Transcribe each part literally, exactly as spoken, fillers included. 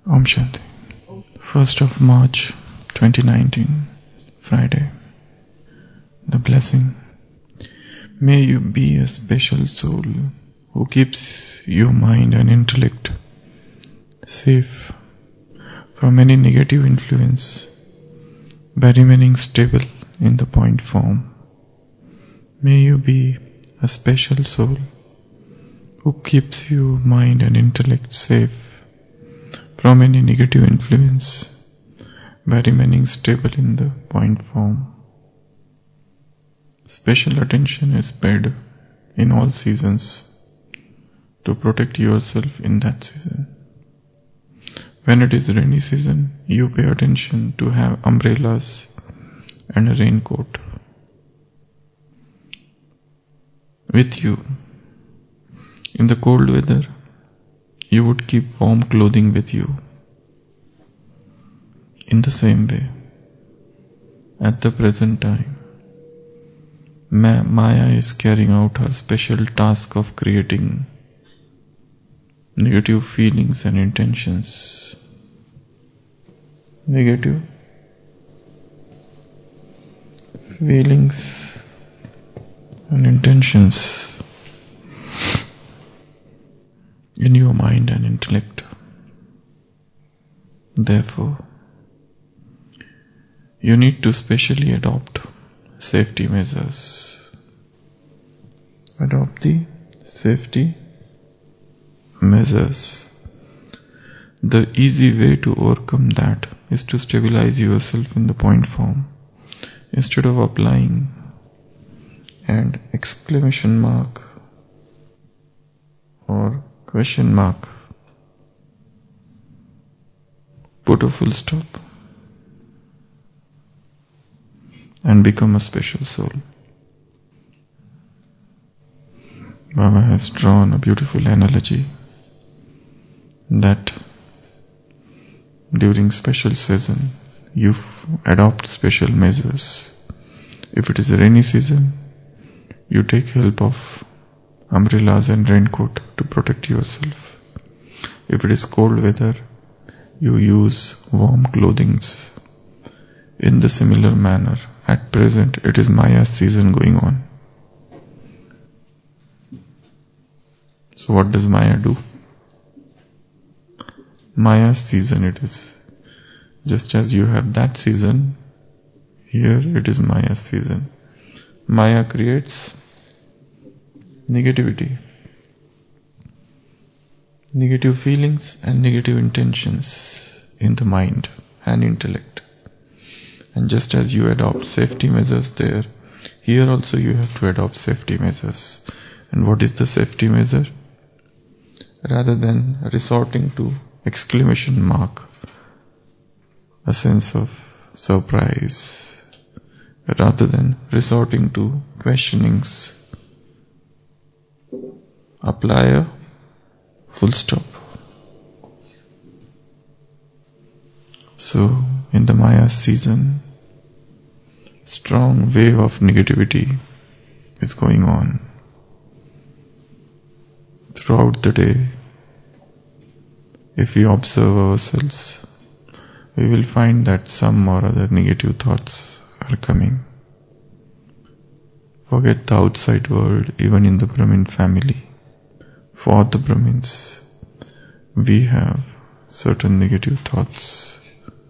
Om Shanti. first of March twenty nineteen, Friday. The blessing. May you be a special soul who keeps your mind and intellect safe from any negative influence by remaining stable in the point form. May you be a special soul who keeps your mind and intellect safe from any negative influence by remaining stable in the point form. Special attention is paid in all seasons to protect yourself in that season. When it is rainy season, you pay attention to have umbrellas and a raincoat with you. In the cold weather, you would keep warm clothing with you. In the same way, at the present time, Ma- Maya is carrying out her special task of creating negative feelings and intentions. Negative feelings and intentions in your mind and intellect. Therefore, you need to specially adopt safety measures. Adopt the safety measures. The easy way to overcome that is to stabilize yourself in the point form. Instead of applying an exclamation mark or question mark, put a full stop and become a special soul. Baba has drawn a beautiful analogy that during special season you adopt special measures. If it is a rainy season, you take help of umbrellas and raincoat to protect yourself. If it is cold weather, you use warm clothings. In the similar manner, at present it is Maya's season going on. So what does Maya do? Maya's season it is. Just as you have that season, here it is Maya's season. Maya creates negativity, negative feelings and negative intentions in the mind and intellect. And just as you adopt safety measures there, here also you have to adopt safety measures. And what is the safety measure? Rather than resorting to exclamation mark, a sense of surprise, rather than resorting to questionings, apply a full stop. So, in the Maya season, strong wave of negativity is going on. Throughout the day, if we observe ourselves, we will find that some or other negative thoughts are coming. Forget the outside world, even in the Brahmin family. For the Brahmins, we have certain negative thoughts.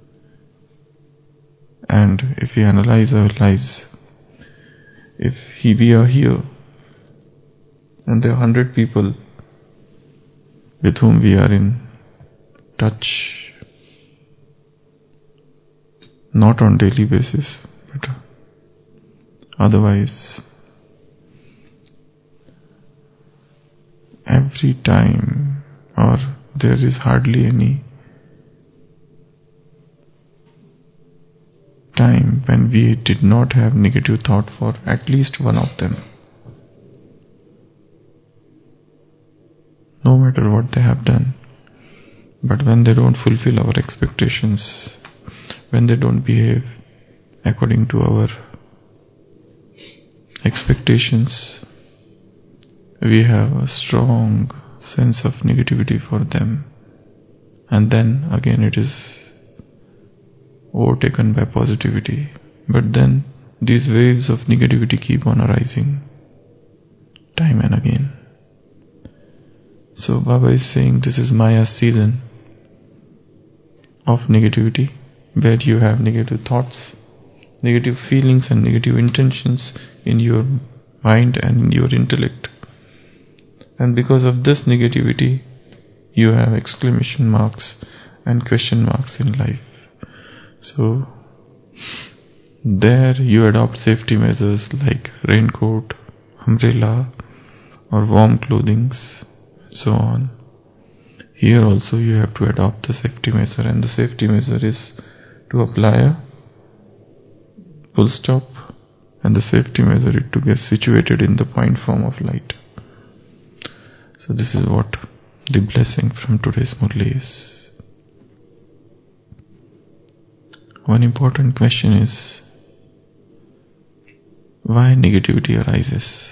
And if we analyze our lives, if he, we are here, and there are hundred people with whom we are in touch, not on daily basis, but otherwise, every time, or there is hardly any time when we did not have negative thought for at least one of them. No matter what they have done, but when they don't fulfill our expectations, when they don't behave according to our expectations, we have a strong sense of negativity for them. and then again it is overtaken by positivity. But then these waves of negativity keep on arising time and again. So Baba is saying this is Maya's season of negativity, where you have negative thoughts, negative feelings and negative intentions in your mind and in your intellect. And because of this negativity, you have exclamation marks and question marks in life. So there you adopt safety measures like raincoat, umbrella or warm clothing, so on. Here also you have to adopt the safety measure, and the safety measure is to apply a full stop, and the safety measure is to get situated in the point form of light. So this is what the blessing from today's Murli is. One important question is, why negativity arises?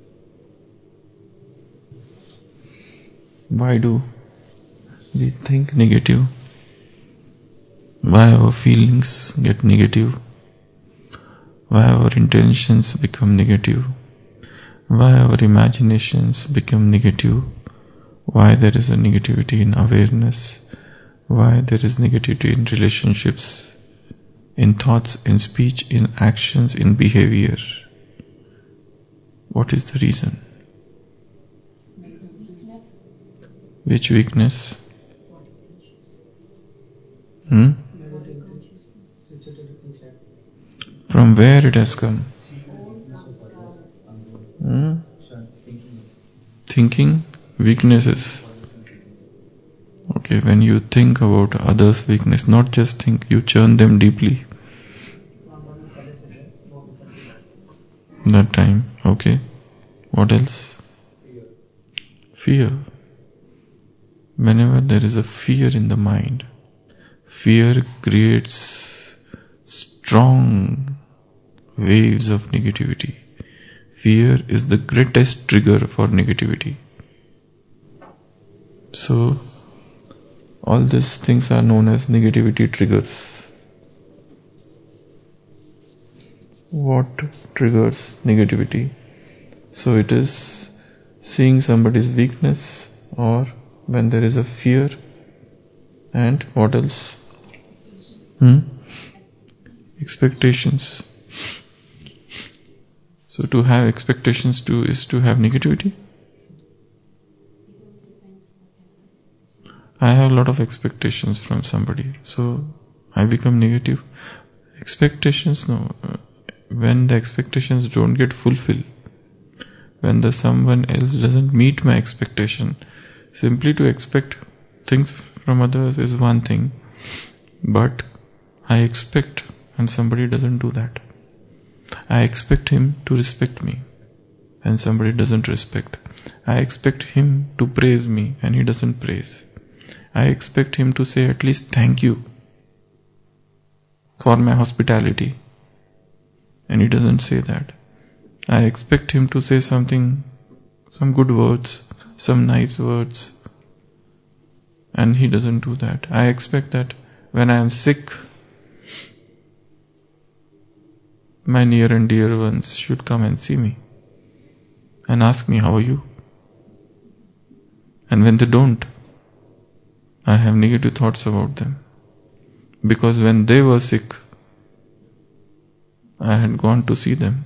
Why do we think negative? Why our feelings get negative? Why our intentions become negative? Why our imaginations become negative? Why there is a negativity in awareness? Why there is negativity in relationships, in thoughts, in speech, in actions, in behavior? What is the reason? Which weakness? Hmm? From where it has come? Hmm? Thinking? Weaknesses. Okay, when you think about others' weakness, not just think, you churn them deeply. That time, okay. What else? Fear. Whenever there is a fear in the mind, fear creates strong waves of negativity. Fear is the greatest trigger for negativity. So, all these things are known as negativity triggers. What triggers negativity? So it is seeing somebody's weakness, or when there is a fear, and what else? Hmm? Expectations. So to have expectations too is to have negativity? I have a lot of expectations from somebody, so I become negative. Expectations, no. When the expectations don't get fulfilled, when the someone else doesn't meet my expectation, simply to expect things from others is one thing, but I expect and somebody doesn't do that. I expect him to respect me and somebody doesn't respect. I expect him to praise me and he doesn't praise. I expect him to say at least thank you for my hospitality and he doesn't say that. I expect him to say something, some good words, some nice words, and he doesn't do that. I expect that when I am sick, my near and dear ones should come and see me and ask me, how are you? And when they don't, I have negative thoughts about them. Because when they were sick, I had gone to see them.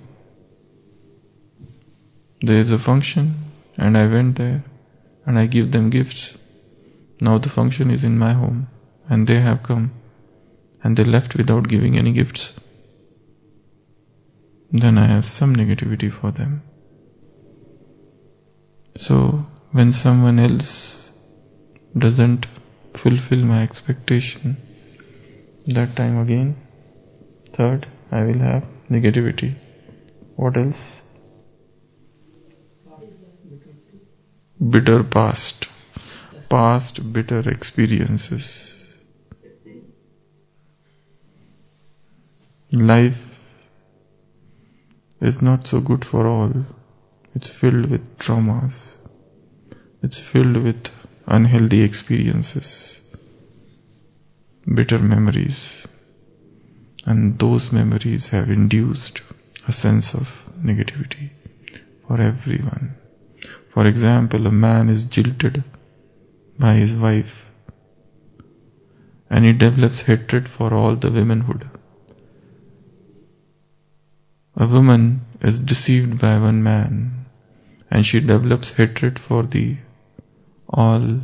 There is a function and I went there and I give them gifts. Now the function is in my home and they have come and they left without giving any gifts. Then I have some negativity for them. So when someone else doesn't fulfill my expectation, that time again, third, I will have negativity. What else? Bitter past. Past bitter experiences. Life is not so good for all. It's filled with traumas. It's filled with unhealthy experiences. bitter memories, and those memories have induced a sense of negativity for everyone. For example, a man is jilted by his wife and he develops hatred for all the womanhood. A woman is deceived by one man and she develops hatred for the all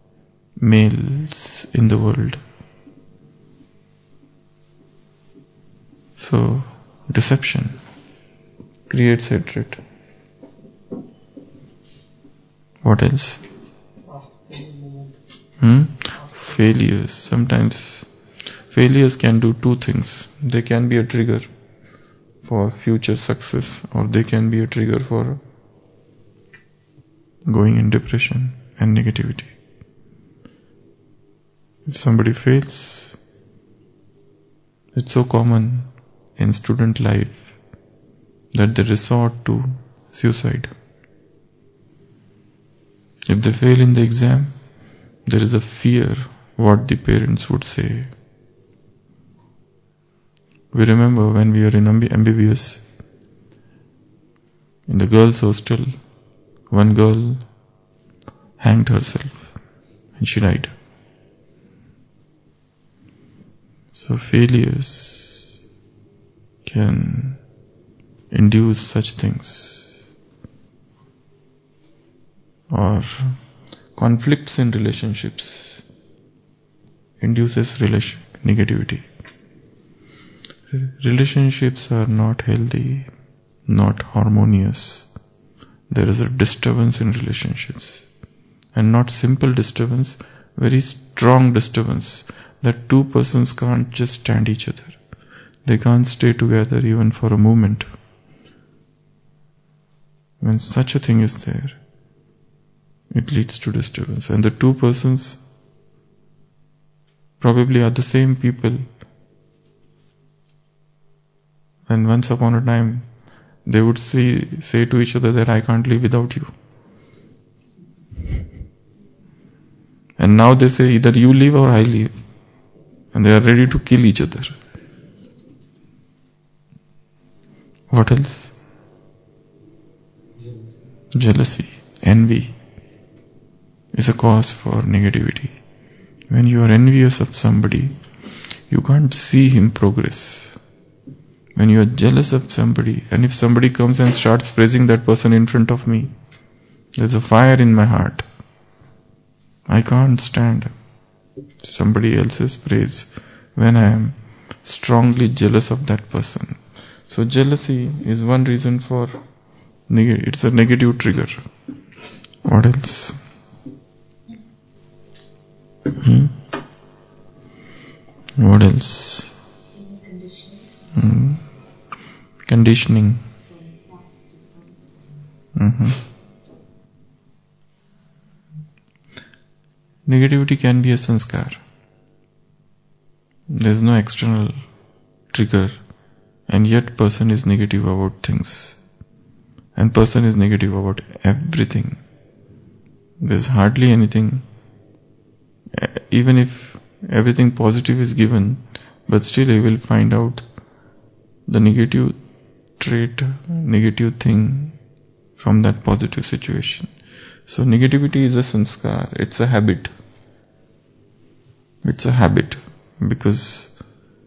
males in the world. So, deception creates hatred. What else? Hmm? Failures. Sometimes failures can do two things. They can be a trigger for future success, or they can be a trigger for going in depression and negativity. If somebody fails, it's so common in student life that they resort to suicide. If they fail in the exam, there is a fear what the parents would say. We remember when we were in M B B S, in the girls' hostel, one girl hanged herself and she died. So failures can induce such things, or conflicts in relationships induces relation negativity. Relationships are not healthy, not harmonious. There is a disturbance in relationships, and not simple disturbance, very strong disturbance, that two persons can't just stand each other. They can't stay together even for a moment. When such a thing is there, it leads to disturbance. And the two persons probably are the same people. And once upon a time, they would say, say to each other that I can't live without you. And now they say either you live or I live. And they are ready to kill each other. What else? Jealousy, envy is a cause for negativity. When you are envious of somebody, you can't see him progress. When you are jealous of somebody, and if somebody comes and starts praising that person in front of me, there's a fire in my heart. I can't stand somebody else's praise when I am strongly jealous of that person. So jealousy is one reason for, neg- it's a negative trigger. What else? Hmm? What else? Hmm? Conditioning. Mm-hmm. Negativity can be a sanskar. There is no external trigger, and yet person is negative about things. And person is negative about everything. There is hardly anything, even if everything positive is given, but still you will find out the negative trait, negative thing from that positive situation. So negativity is a sanskar, it's a habit. It's a habit, because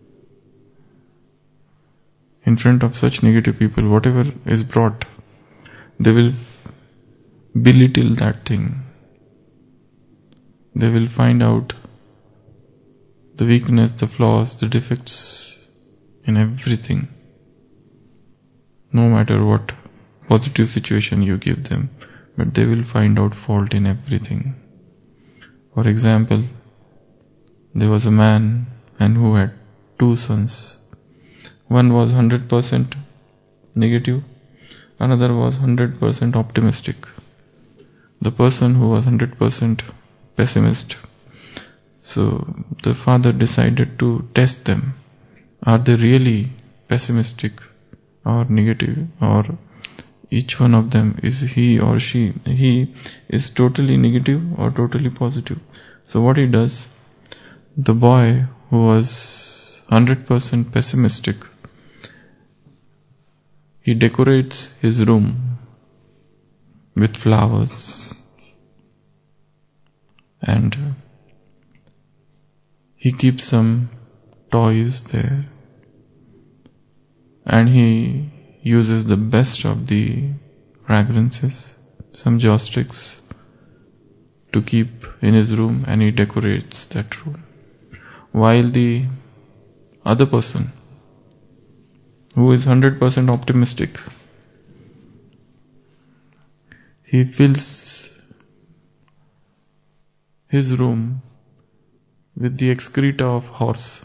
in front of such negative people, whatever is brought, they will belittle that thing. They will find out the weakness, the flaws, the defects in everything. No matter what positive situation you give them, but they will find out fault in everything. For example, there was a man and who had two sons. One was one hundred percent negative, another was one hundred percent optimistic. The person who was one hundred percent pessimist, so the father decided to test them. Are they really pessimistic or negative, or each one of them, is he or she, he is totally negative or totally positive? So what he does, the boy who was one hundred percent pessimistic, he decorates his room with flowers and he keeps some toys there and he uses the best of the fragrances, some joysticks to keep in his room, and he decorates that room. While the other person, who is one hundred percent optimistic, he fills his room with the excreta of horse,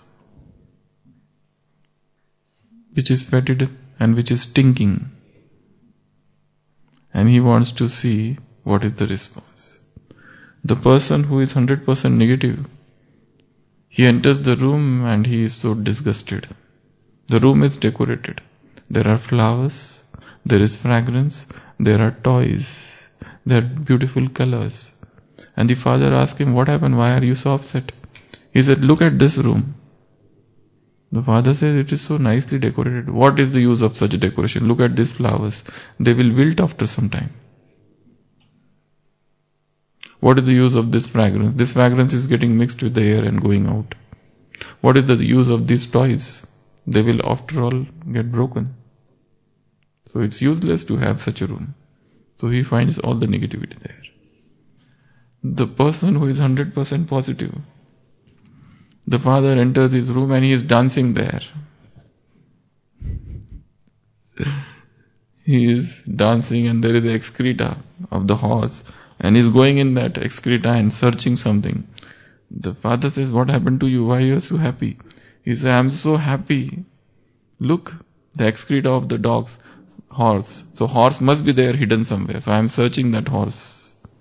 which is fetid and which is stinking, and he wants to see what is the response. The person who is one hundred percent negative, he enters the room and he is so disgusted. The room is decorated. There are flowers, there is fragrance, there are toys, there are beautiful colors. And the father asked him, what happened? Why are you so upset? He said, look at this room. The father says, it is so nicely decorated. What is the use of such a decoration? Look at these flowers. They will wilt after some time. What is the use of this fragrance? This fragrance is getting mixed with the air and going out. What is the use of these toys? They will after all get broken. So it's useless to have such a room. So he finds all the negativity there. The person who is one hundred percent positive, the father enters his room and he is dancing there. He is dancing and there is the excreta of the horse and he is going in that excreta and searching something. The father says, what happened to you? Why are you so happy? He says, I am so happy. Look, the excreta of the dog's horse. So horse must be there hidden somewhere. So I am searching that horse.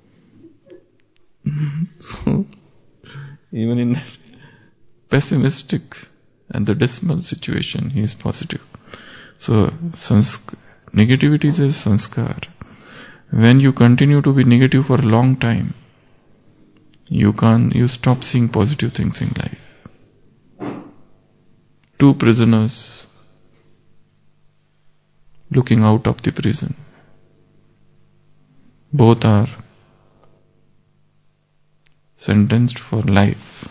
So, even in that pessimistic and the dismal situation, he is positive. So, sansk- negativity is a sanskar. When you continue to be negative for a long time, you can't, you stop seeing positive things in life. Two prisoners looking out of the prison. Both are sentenced for life.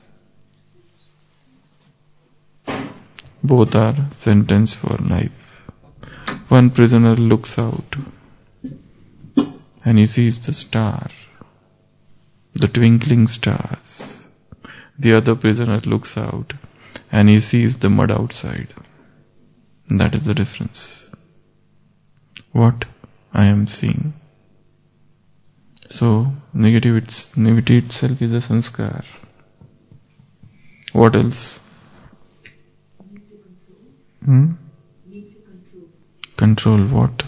Both are sentenced for life. One prisoner looks out and he sees the star, the twinkling stars. The other prisoner looks out and he sees the mud outside. That is the difference. What I am seeing. So, negativity itself is a sanskar. What else? Hmm? Control what?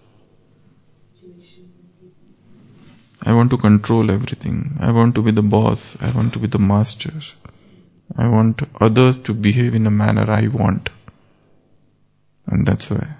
I want to control everything. I want to be the boss. I want to be the master. I want others to behave in a manner I want. And that's why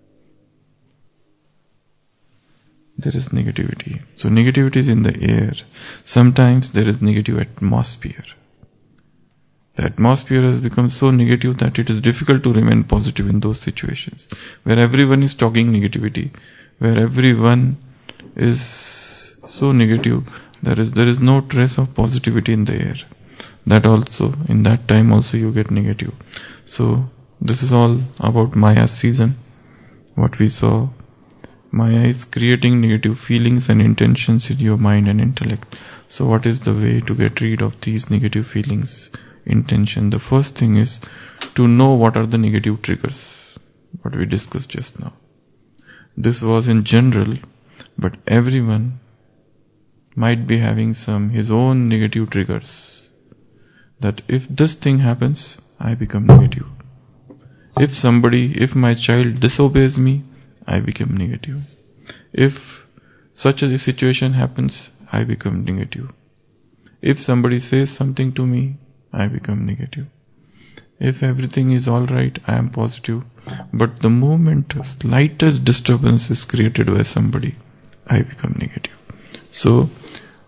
there is negativity. So negativity is in the air. Sometimes there is negative atmosphere. The atmosphere has become so negative that it is difficult to remain positive in those situations. Where everyone is talking negativity. Where everyone is so negative. There is, there is no trace of positivity in the air. That also, in that time also you get negative. So, this is all about Maya's season. What we saw. Maya is creating negative feelings and intentions in your mind and intellect. So what is the way to get rid of these negative feelings, intention? The first thing is to know what are the negative triggers, what we discussed just now. This was in general, but everyone might be having some his own negative triggers. That if this thing happens, I become negative. If somebody, if my child disobeys me, I become negative. If such a situation happens, I become negative. If somebody says something to me, I become negative. If everything is alright, I am positive. But the moment slightest disturbance is created by somebody, I become negative. So,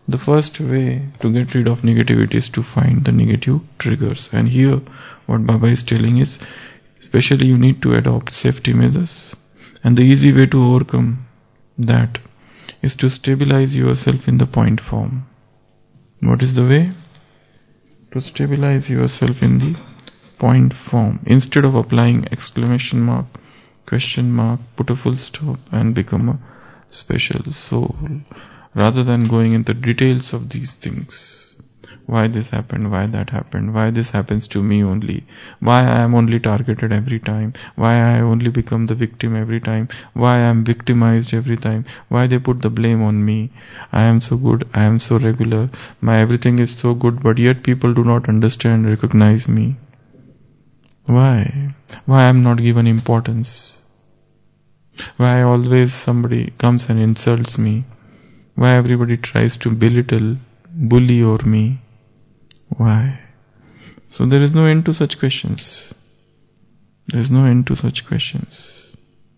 the first way to get rid of negativity is to find the negative triggers. And here, what Baba is telling is, especially you need to adopt safety measures. And the easy way to overcome that is to stabilize yourself in the point form. What is the way? To stabilize yourself in the point form. Instead of applying exclamation mark, question mark, put a full stop and become a special soul. Rather than going into details of these things. Why this happened, why that happened, why this happens to me only, why I am only targeted every time, why I only become the victim every time, why I am victimized every time, why they put the blame on me. I am so good, I am so regular, my everything is so good, but yet people do not understand, recognize me. Why? Why I am not given importance? Why always somebody comes and insults me? Why everybody tries to belittle, bully over me? Why? So there is no end to such questions. There is no end to such questions.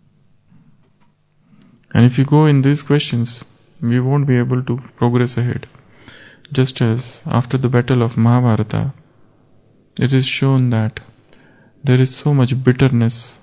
And if you go in these questions, we won't be able to progress ahead. Just as after the battle of Mahabharata, it is shown that there is so much bitterness,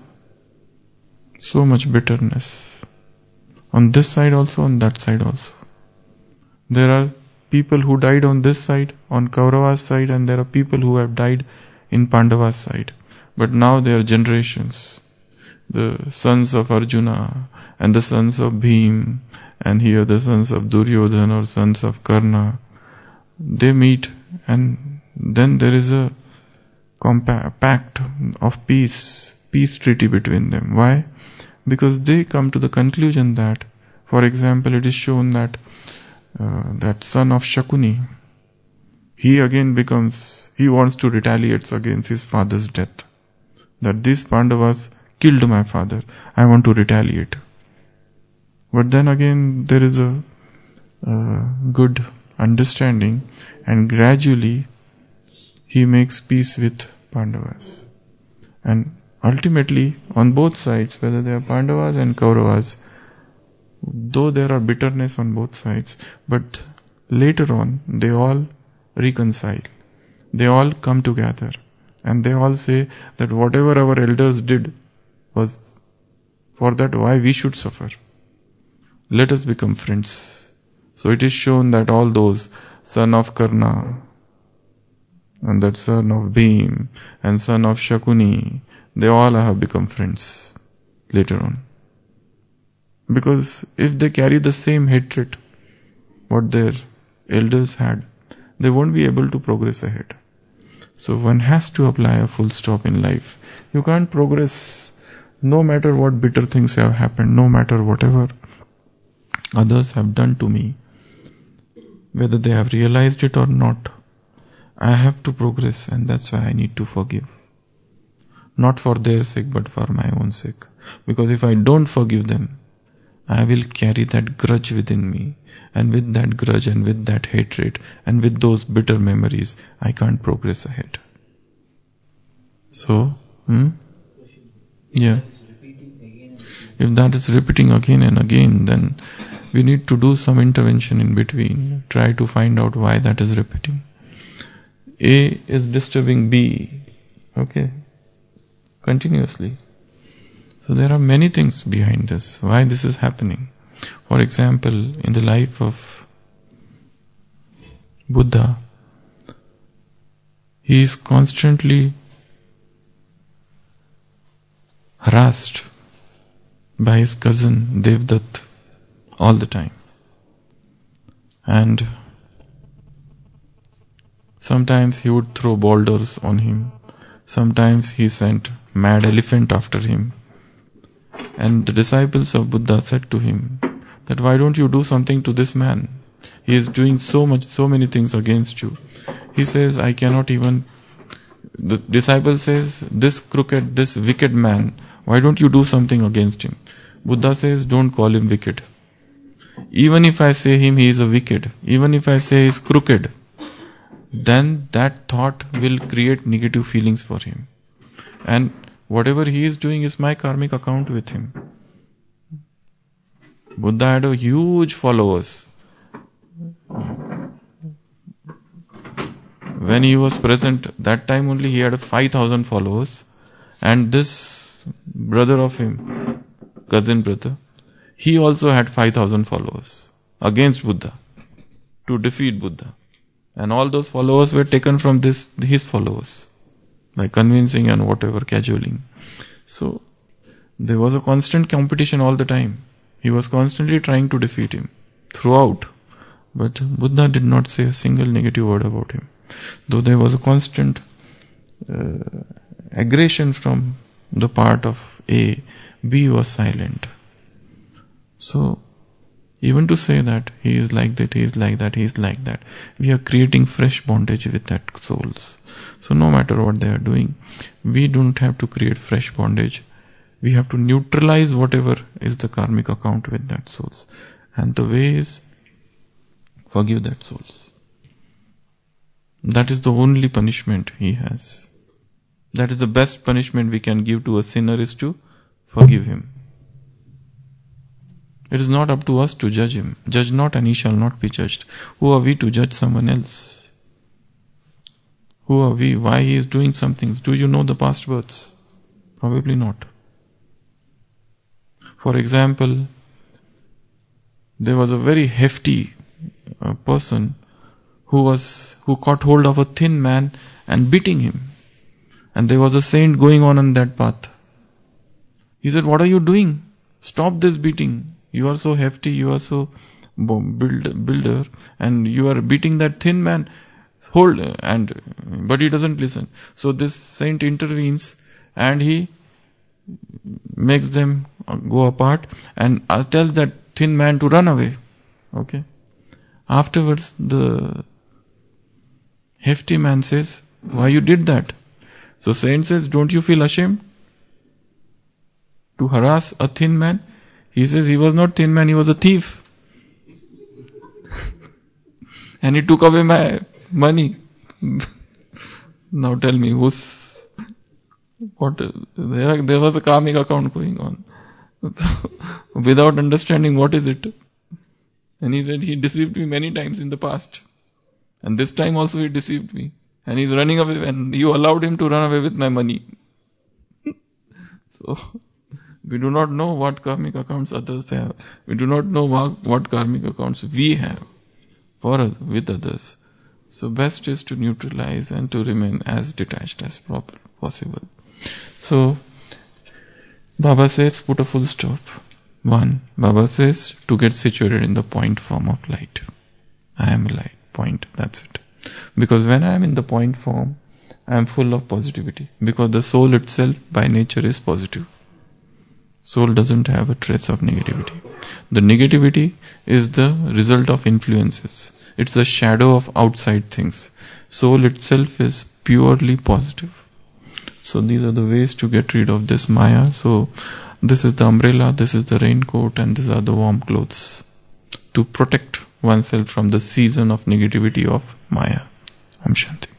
so much bitterness, on this side also, on that side also. There are people who died on this side, on Kaurava's side, and there are people who have died in Pandava's side. But now they are generations. The sons of Arjuna and the sons of Bhim, and here the sons of Duryodhana or sons of Karna, they meet, and then there is a compa- pact of peace, peace treaty between them. Why? Because they come to the conclusion that, for example, it is shown that Uh, that son of Shakuni, he again becomes, he wants to retaliate against his father's death. That these Pandavas killed my father, I want to retaliate. But then again there is a uh, good understanding, and gradually he makes peace with Pandavas. And ultimately, on both sides, whether they are Pandavas and Kauravas, though there are bitterness on both sides, but later on they all reconcile. They all come together and they all say that whatever our elders did was for that, why we should suffer. Let us become friends. So it is shown that all those son of Karna and that son of Bhim and son of Shakuni, they all have become friends later on. Because if they carry the same hatred what their elders had, they won't be able to progress ahead. So one has to apply a full stop in life. You can't progress no matter what bitter things have happened, no matter whatever others have done to me, whether they have realized it or not. I have to progress, and that's why I need to forgive. Not for their sake, but for my own sake. Because if I don't forgive them, I will carry that grudge within me, and with that grudge and with that hatred and with those bitter memories, I can't progress ahead. So, hmm? yeah. If that is repeating again and again, then we need to do some intervention in between. Try to find out why that is repeating. A is disturbing B, okay, continuously. So there are many things behind this, why this is happening. For example, in the life of Buddha, he is constantly harassed by his cousin Devdutt all the time. And sometimes he would throw boulders on him. Sometimes he sent mad elephant after him. And the disciples of Buddha said to him that, why don't you do something to this man? He is doing so much, so many things against you. He says, I cannot even, the disciple says, this crooked, this wicked man, why don't you do something against him? Buddha says, don't call him wicked. Even if I say him he is a wicked, even if I say he is crooked, then that thought will create negative feelings for him. And whatever he is doing is my karmic account with him. Buddha had a huge followers. when he was present, that time only he had five thousand followers, and this brother of him, cousin brother, he also had five thousand followers against Buddha, to defeat Buddha. And all those followers were taken from this his followers, by convincing and whatever, cajoling. So, there was a constant competition all the time. He was constantly trying to defeat him, throughout. But Buddha did not say a single negative word about him. Though there was a constant uh, aggression from the part of A, B was silent. So, even to say that he is like that, he is like that, he is like that, we are creating fresh bondage with that souls. So no matter what they are doing, we don't have to create fresh bondage. We have to neutralize whatever is the karmic account with that souls. And the way is, forgive that souls. That is the only punishment he has. That is the best punishment we can give to a sinner, is to forgive him. It is not up to us to judge him. Judge not and he shall not be judged. Who are we to judge someone else? Who are we? Why he is doing some things? Do you know the past births? Probably not. For example, there was a very hefty uh, person who was who caught hold of a thin man and beating him. And there was a saint going on on that path. He said, "What are you doing? Stop this beating. You are so hefty, you are so build, builder, and you are beating that thin man. Hold." And but he doesn't listen. So this saint intervenes and he makes them go apart and tells that thin man to run away. Okay. Afterwards, the hefty man says, "Why you did that?" So saint says, "Don't you feel ashamed to harass a thin man?" He says, "He was not thin man, he was a thief. And he took away my money." Now tell me, who's, what, there, there was a karmic account going on. Without understanding what is it. And he said, he deceived me many times in the past. And this time also he deceived me. And he's running away, and you allowed him to run away with my money. So, we do not know what karmic accounts others have. We do not know what, what karmic accounts we have for with others. So best is to neutralize and to remain as detached as possible. So Baba says, put a full stop. One, Baba says to get situated in the point form of light. I am a light, point, that's it. Because when I am in the point form, I am full of positivity. Because the soul itself by nature is positive. Soul doesn't have a trace of negativity. The negativity is the result of influences. It's a shadow of outside things. Soul itself is purely positive. So these are the ways to get rid of this Maya. So this is the umbrella, this is the raincoat, and these are the warm clothes. To protect oneself from the season of negativity of Maya. Om Shanti.